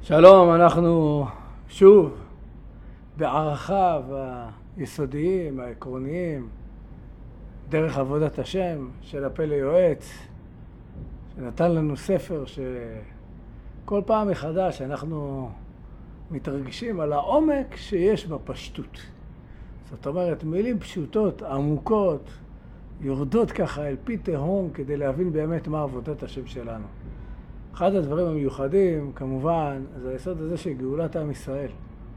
שלום, אנחנו שוב בערכיו היסודיים, העקרוניים, דרך עבודת השם של הפלא יועץ, שנתן לנו ספר שכל פעם מחדש אנחנו מתרגשים על העומק שיש בפשטות. זאת אומרת, מילים פשוטות, עמוקות, יורדות ככה אל פי תהום כדי להבין באמת מה עבודת השם שלנו. אחד הדברים המיוחדים, כמובן, זה היסוד הזה של גאולת עם ישראל.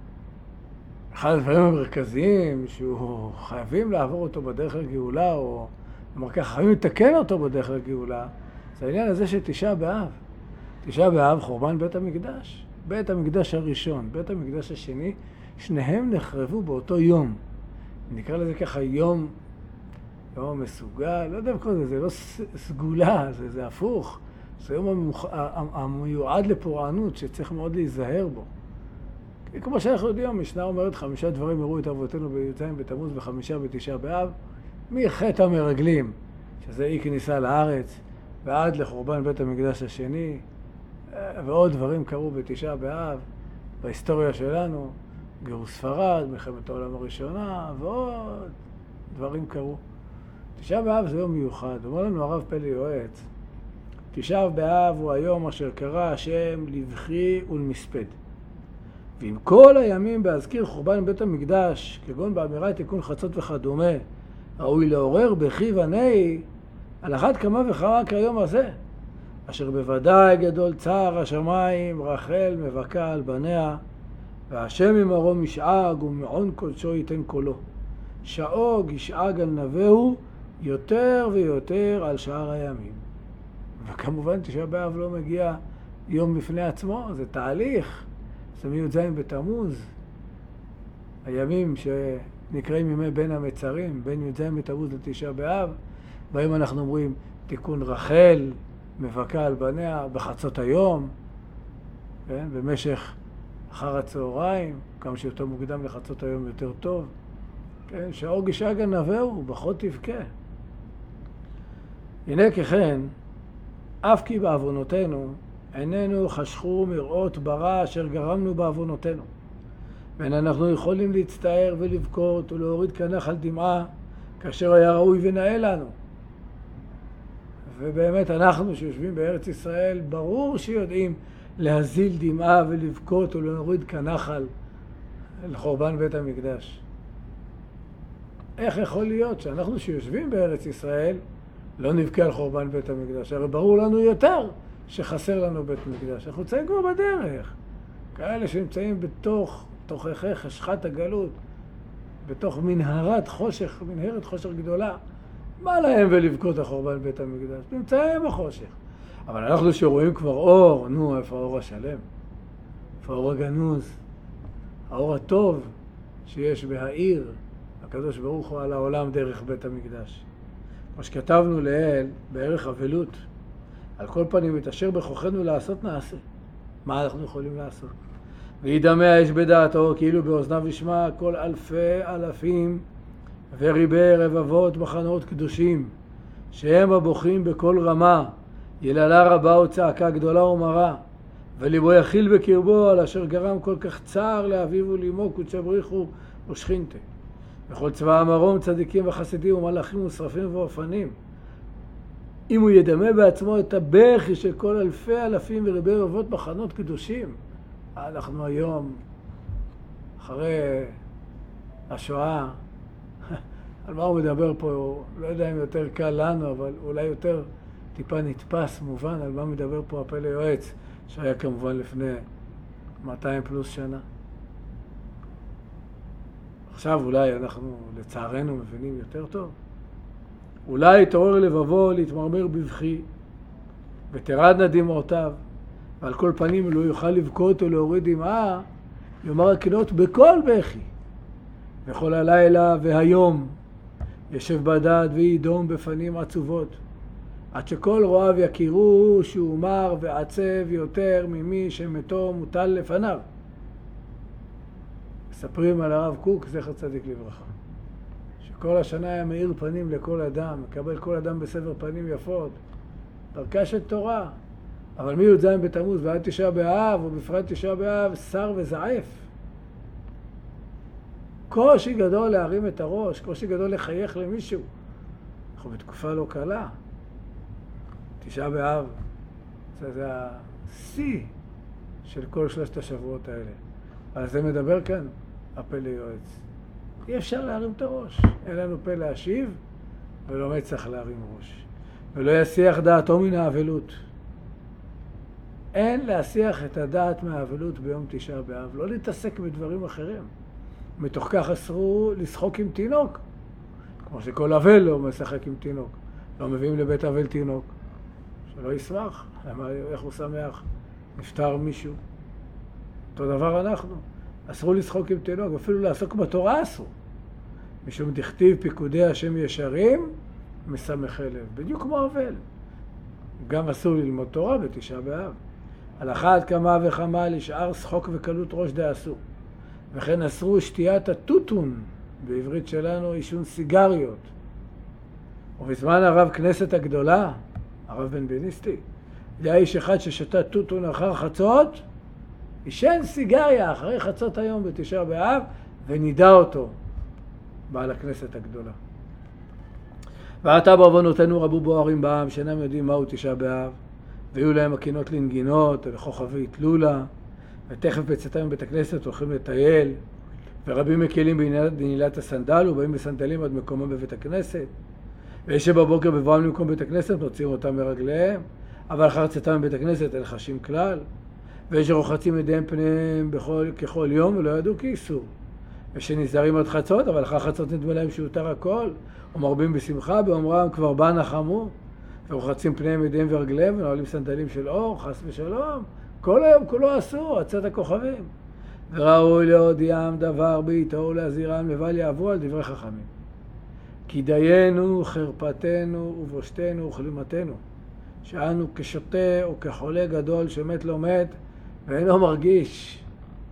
אחד הדברים המרכזיים שהוא חייבים לעבור אותו בדרך לגאולה, או אמר כך, חייבים לתקן אותו בדרך לגאולה, זה העניין הזה של תשעה באב. תשעה באב, חורבן בית המקדש. בית המקדש הראשון, בית המקדש השני, שניהם נחרבו באותו יום. נקרא לזה ככה יום מסוגל, לא יודע כל זה, זה לא סגולה, זה הפוך. זה יום המיועד לפורענות שצריך מאוד להיזהר בו. כמו שאנחנו יודעים, המשנה אומרת 5 דברים הראו את אבותינו בי"ז בתמוז ו5 בתשעה באב, מחטא המרגלים, שזה אי כניסה לארץ, ועד לחורבן בית המקדש השני, ועוד דברים קרו בתשעה באב, בהיסטוריה שלנו, גירוש ספרד, מלחמת העולם הראשונה, ועוד דברים קרו. תשעה באב זה יום מיוחד. אומר לנו הרב פלא יועץ, תשעה באב הוא היום אשר קרא השם לבכי ולמספד. ועם כל הימים בהזכיר חורבן בית המקדש, כגון באמירת תיקון חצות וכדומה, ראוי לעורר בכי ונהי, על אחת כמה וכמה כיום הזה, אשר בוודאי גדול צער השמיים, רחל מבכה על בניה, והשם ממרום ישאג ומעון קודשו ייתן קולו. שאוג ישאג על נביהו יותר ויותר על שאר הימים. וכמובן תשעה באב לא מגיע יום בפני עצמו, זה תהליך. זה מי"ז בתמוז, הימים שנקראים ימי בין המצרים, בין י"ז בתמוז לתשעה באב, בהם אנחנו אומרים תיקון רחל, מבכה על בניה בחצות היום, כן? במשך אחר הצהריים, כמה שיותר מוקדם לחצות היום יותר טוב, כן? שאוג ישאג על נביהו, בכה תבכה. הנה ככן, אף כי בעוונותינו עינינו חשכו מראות ברע אשר גרמנו בעוונותינו. ואין אנחנו יכולים להצטער ולבכות ולהוריד כנחל דמעה כאשר היה ראוי ונאה לנו. ובאמת אנחנו שיושבים בארץ ישראל, ברור שיודעים להזיל דמעה ולבכות ולהוריד כנחל לחורבן בית המקדש. איך יכול להיות שאנחנו שיושבים בארץ ישראל לא נבכה על חורבן בית המקדש? הרי ברור לנו יותר שחסר לנו בית מקדש. אנחנו נמצאים כבר בדרך. כאלה שנמצאים תוככי חשכת הגלות, בתוך מנהרת חושך גדולה. מה להם ולבכות על חורבן בית המקדש? נמצאים בחושך. אבל אנחנו שרואים כבר אור, איפה האור השלם? איפה האור הגנוז? האור הטוב שיש בהעיר הקדוש ברוך הוא על העולם דרך בית המקדש. כמו שכתבנו לעיל בערך אבלות, על כל פנים את אשר בכוחנו לעשות נעשה. מה אנחנו יכולים לעשות? וידמה האש בדעתו כאילו באוזניו ישמע כל אלפי אלפים וריבי רבבות מחנות קדושים, שהם הבוכים בכל רמה, יללה רבה וצעקה גדולה ומרה, וליבו יכיל בקרבו על אשר גרם כל כך צער לאביו ולאמו קודשא בריחו ושכינתה. וכל צבא המרום צדיקים וחסידים ומלאכים ושרפים ואופנים. אם הוא ידמה בעצמו את הבכי של כל אלפי אלפים וריבי רבבות מחנות קדושים, אנחנו היום, אחרי השואה, על מה הוא מדבר פה, לא יודע אם יותר קל לנו, אבל אולי יותר טיפה נתפס, מובן, על מה מדבר פה הפלא יועץ, שהיה כמובן לפני 200 פלוס שנה. עכשיו אולי אנחנו לצערנו מבינים יותר טוב. אולי יתעורר לבבו להתמרמר בבכי, ותרדנה דמעותיו, ועל כל פנים לא יוכל לבכות או להוריד דמעה, יאמר הכנות בכל בכי. וכל הלילה והיום ישב בדד וידום בפנים עצובות, עד שכל רואיו יכירו שהוא מר ועצב יותר ממי שמתו מוטל לפניו. מספרים על הרב קוק, זכר צדיק לברכה, שכל השנה היה מאיר פנים לכל אדם, מקבל כל אדם בסבר פנים יפות, דרכה של תורה, אבל מי"ז בתמוז ועד תשעה באב, ובפרט תשעה באב, שר וזעף. קושי גדול להרים את הראש, קושי גדול לחייך למישהו. אנחנו בתקופה לא קלה. תשעה באב, זה השיא של כל שלושת השבועות האלה. על זה מדבר כאן הפלא יועץ. אי אפשר להרים את הראש. אין לנו פה להשיב, ולא מצח להרים ראש. ולא יסיח דעתו מן האבלות. אין להסיח את הדעת מהאבלות ביום תשעה באב. לא להתעסק בדברים אחרים. מתוך כך אסרו לשחוק עם תינוק. כמו שכל אבל לא משחק עם תינוק. לא מביאים לבית אבל תינוק. שלא ישמח. איך הוא שמח? נפטר מישהו. אותו דבר אנחנו. אסרו לשחוק עם תינוק, אפילו לעסוק בתורה אסרו. משום דכתיב פיקודי השם ישרים, משמחי לב. בדיוק כמו אבל. גם אסור ללמוד תורה בתשעה באב. על אחת כמה וכמה לשאר שחוק וקלות ראש דאסור. וכן אסרו שתיית הטוטון, בעברית שלנו עישון סיגריות. ובזמן הרב כנסת הגדולה, הרב בן בניסטי, היה איש אחד ששתה טוטון אחר חצות, עישן סיגריה אחרי חצות היום בתשעה באב, ונידע אותו בעל הכנסת הגדולה. ועתה בעוונותינו רבו בוערים בעם, שאינם יודעים מהו תשעה באב, והיו להם הקינות לנגינות, לכוכבי תלולה, ותכף בצאתם מבית הכנסת הולכים לטייל, ורבים מקלים בנעילת הסנדל, ובאים בסנדלים עד מקומם בבית הכנסת, ויש שבבוקר בבואם למקום בית הכנסת מוציאים אותם מרגליהם, אבל אחר צאתם מבית הכנסת אין חשים כלל, ויש שרוחצים ידיהם פניהם ככל יום ולא ידעו כי איסור. ושנזהרים עד חצות, אבל אחר חצות נדמה להם שהותר הכל, ומרבים בשמחה באומרם כבר בא נחמו, ורוחצים פניהם ידיהם ורגליהם ונועלים סנדלים של אור, חס ושלום. כל היום כולו אסור, עצת הכוכבים. וראוי להודיעם דבר בעיתו ולהזהירם לבל יעברו על דברי חכמים. כי דיינו, חרפתנו ובושתנו וכלימתנו, שאנו כשוטה או כחולה גדול שמת לא מת ואינו מרגיש.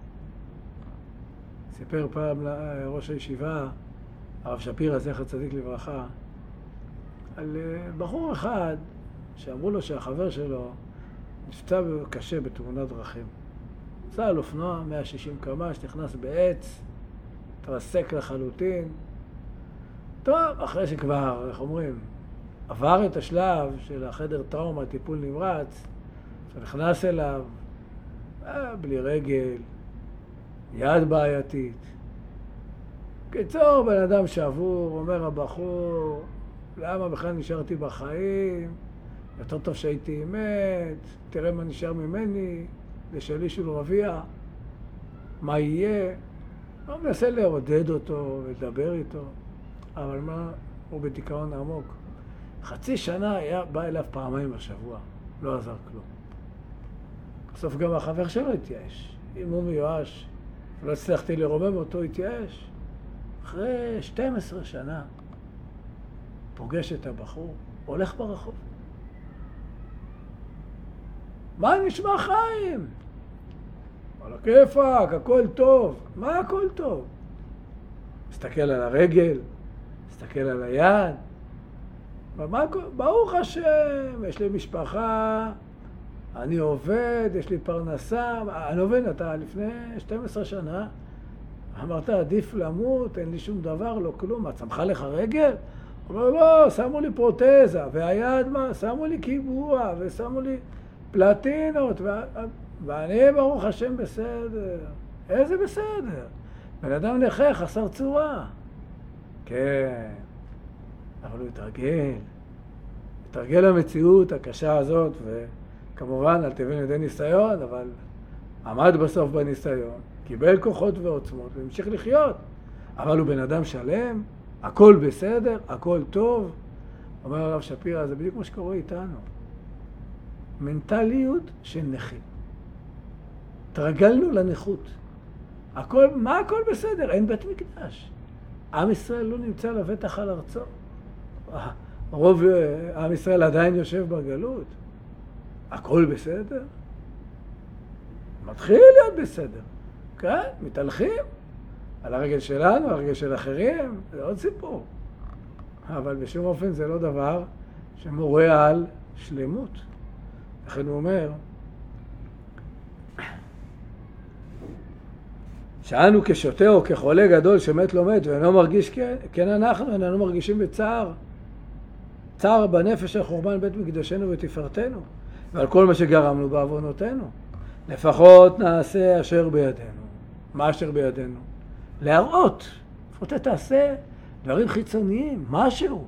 סיפר פעם ראש הישיבה, הרב שפירא זכר צדיק לברכה, על בחור אחד שאמרו לו שהחבר שלו נפצע קשה בתאונת דרכים. נפצע על אופנוע 160 קמ"ש, נכנס בעץ, התרסק לחלוטין. טוב, אחרי שכבר, איך אומרים, עבר את השלב של החדר טראומה, טיפול נמרץ, שנכנס אליו, בלי רגל, יד בעייתית. קיצור, בן אדם שבור, אומר הבחור, למה בכלל נשארתי בחיים? יותר טוב שהייתי מת, תראה מה נשאר ממני, לשליש ולרביע, מה יהיה? הוא מנסה לעודד אותו ולדבר איתו, אבל מה? הוא בדיכאון עמוק. חצי שנה בא אליו פעמיים בשבוע, לא עזר כלום. בסוף גם החבר שלו התייאש. אם הוא מיואש, לא הצלחתי לרומם אותו, התייאש. אחרי 12 שנה, פוגש את הבחור, הולך ברחוב. מה נשמע חיים? על הכיפק, הכל טוב. מה הכל טוב? מסתכל על הרגל, מסתכל על היד. ברוך השם, יש לי משפחה, אני עובד, יש לי פרנסה. אני עובד, אתה לפני 12 שנה, אמרת, עדיף למות, אין לי שום דבר, לא כלום. מה, צמחה לך רגל? הוא אומר, לא, שמו לי פרוטזה, והיד מה? שמו לי קיבוע, ושמו לי פלטינות, ואני ברוך השם בסדר. איזה בסדר? בן אדם נכה, חסר צורה. כן, אבל הוא התרגל למציאות הקשה הזאת, וכמובן, על תבין ידי ניסיון, אבל עמד בסוף בניסיון, קיבל כוחות ועוצמות, והמשיך לחיות. אבל הוא בן אדם שלם, הכל בסדר, הכל טוב. אומר הרב שפירא, זה בדיוק מה שקורה איתנו. מנטליות של נכים. תרגלנו לנכות. מה הכל בסדר? אין בית מקדש. עם ישראל לא נמצא לבטח על ארצו. רוב עם ישראל עדיין יושב בגלות. הכל בסדר? מתחיל להיות בסדר. כן, מתהלכים. על הרגל שלנו, הרגל של אחרים, זה עוד סיפור. אבל בשום אופן זה לא דבר שמורה על שלמות. לכן הוא אומר, שאנו כשוטה או כחולה גדול שמת לא מת ואינו מרגיש כן אנחנו איננו מרגישים בצער. צער בנפש על חורבן בית מקדשנו ותפארתנו ועל כל מה שגרמנו בעוונותינו. לפחות נעשה אשר בידינו. מה אשר בידינו? להראות. לפחות תעשה דברים חיצוניים, משהו.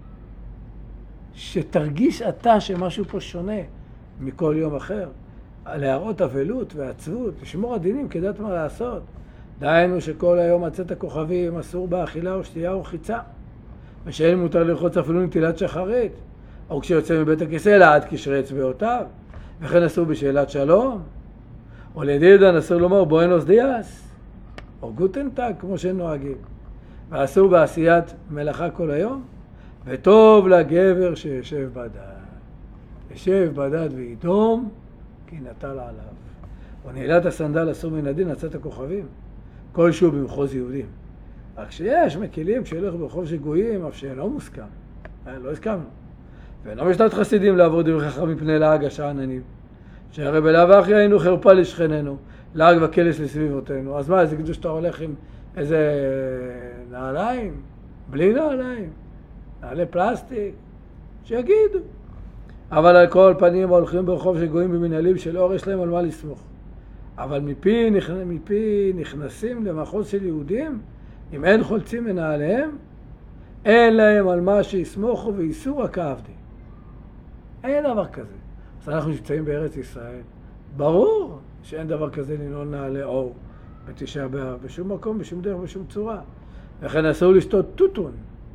שתרגיש אתה שמשהו פה שונה מכל יום אחר. להראות אבלות ועצבות, לשמור עדינים כדעת מה לעשות. דהיינו שכל היום מצאת הכוכבים אסור באכילה או שתייה או חיצה. ושאין מותר לרחוץ אפילו נטילת שחרית. או כשיוצא מבית הכיסא לעד קשרי אצבעותיו. וכן אסור בשאלת שלום. או לידידן אסור לומר בואנוס דיאס. או גוטנטאג כמו שנוהגים. ואסור בעשיית מלאכה כל היום. וטוב לגבר שישב בדד. ישב בדד וידום כי נטל עליו. או נעילת הסנדל אסור מן הדין לצאת הכוכבים. כלשהו במחוז יהודים. רק שיש מקילים שילך ברחוב של גויים, אף שאינו מוסכם. לא הסכמנו. ואינו משנת חסידים לעבור דברי חכם מפני לעג השעננים. שהרי בלאו הכי היינו חרפה לשכננו, לעג וקלס לסביבותינו. אז מה, איזה קדוש שאתה הולך עם איזה נעליים? בלי נעליים. נעלי פלסטיק. שיגידו. אבל על כל פנים הולכים ברחוב של גויים במנהלים של אור יש להם על מה לסמוך. אבל מפי נכנסים למחוז של יהודים, אם אין חולצים מנעליהם, אין להם על מה שיסמוכו ואיסור הכעבדי. אין דבר כזה. אז אנחנו נמצאים בארץ ישראל. ברור שאין דבר כזה לנעול נעלי אור בתשעה באב, בשום מקום, בשום דרך, בשום צורה. לכן אסור לשתות טוטון,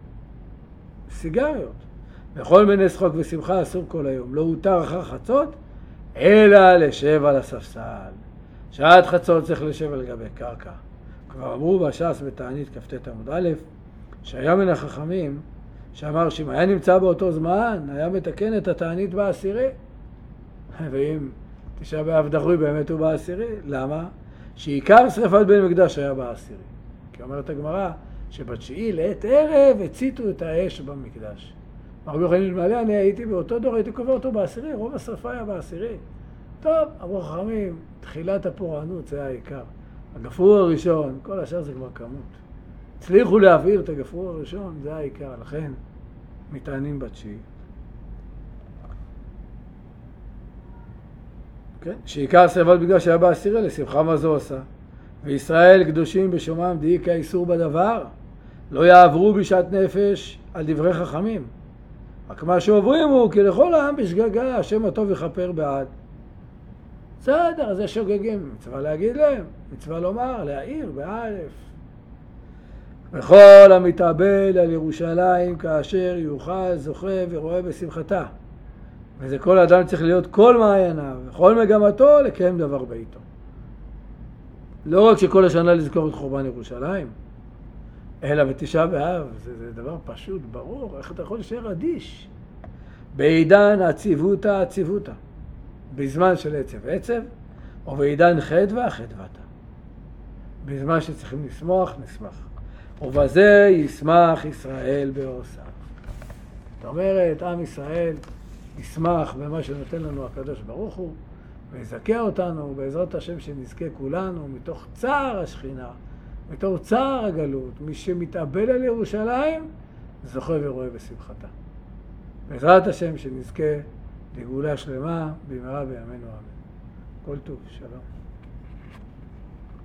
סיגריות. בכל מיני שחוק ושמחה אסור כל היום. לא הותר אחר חצות, אלא לשב על הספסל. שעת חצות צריך לשב על גבי קרקע. כבר אמרו בש"ס בתענית כ"ט עמוד א', שהיה מן החכמים שאמר שאם היה נמצא באותו זמן, היה מתקן את התענית בעשירי. ואם תשעה באב דחוי באמת הוא בעשירי. למה? שעיקר שריפת בית מקדש היה בעשירי. כי אומרת הגמרא שבתשיעי לעת ערב הציתו את האש במקדש. רבי יוחנן אלמלא אני הייתי באותו דור, הייתי קובע אותו בעשירי, רוב השרפה היה בעשירי. טוב, אמרו חכמים, תחילת הפורענות זה העיקר. הגפרור הראשון, כל השאר זה כבר כמות. הצליחו להעביר את הגפרור הראשון, זה העיקר, לכן מתענים בתשיעי. כן? שעיקר שריפת בגלל שהיה בעשירי, לשמחה מה זו עושה. וישראל קדושים בשומם דאיכא איסור בדבר, לא יעברו בשעת נפש על דברי חכמים. רק מה שעוברים הוא כי לכל העם בשגגה, השם הטוב יכפר בעד. בסדר, זה שוגגים, מצווה להגיד להם, מצווה לומר, להעיר, באלף. וכל המתאבל על ירושלים כאשר יוכל, זוכה ורואה בשמחתה. וזה כל אדם צריך להיות כל מעייניו, וכל מגמתו לקיים דבר ביתו. לא רק שכל השנה לזכור את חורבן ירושלים, אלא בתשעה באב, זה דבר פשוט, ברור, איך אתה יכול להישאר אדיש? בעידן הציבותא, הציבותא. בזמן של עצב עצב, או בעידן חדווה, חדוותה. בזמן שצריכים לשמוח, נשמח. ובזה ישמח ישראל בעושה. זאת אומרת, עם ישראל ישמח במה שנותן לנו הקדוש ברוך הוא, ויזכה אותנו בעזרת השם שנזכה כולנו מתוך צער השכינה, מתוך צער הגלות, מי שמתאבל על ירושלים, זוכה ורואה בשמחתה. בעזרת השם שנזכה לגאולה שלמה במהרה בימינו אמן. כל טוב, שלום.